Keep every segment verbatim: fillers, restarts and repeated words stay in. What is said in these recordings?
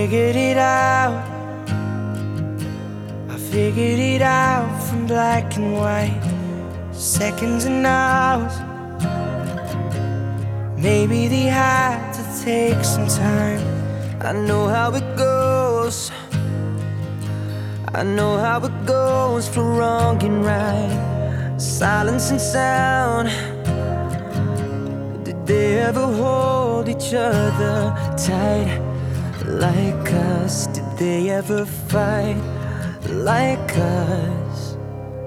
figured it out. I figured it out from black and white, seconds and hours. Maybe they had to take some time. I know how it goes. I know how it goes for wrong and right, silence and sound. Did they ever hold each other tight like us? Did they ever fight like us?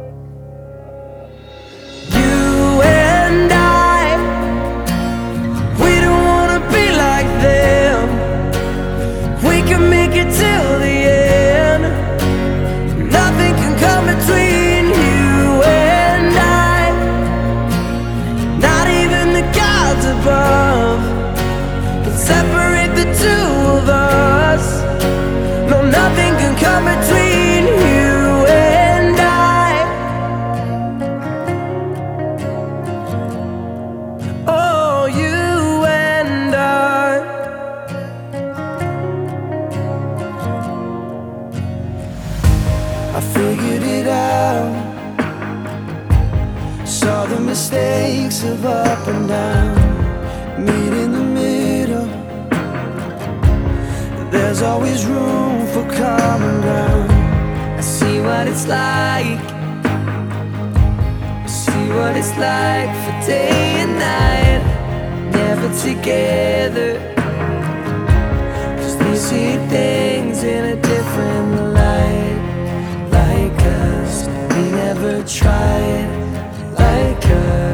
You and I, we don't wanna be like them. We can make it till the end. Nothing can come between you and I, not even the gods above can separate the two of us. No, nothing can come between you and I. Oh, you and I. I figured it out, saw the mistakes of up and down, meet in the middle. There's always room for common ground. I see what it's like, I see what it's like for day and night, never together, 'cause they see things in a different light. Like us, we never tried like us.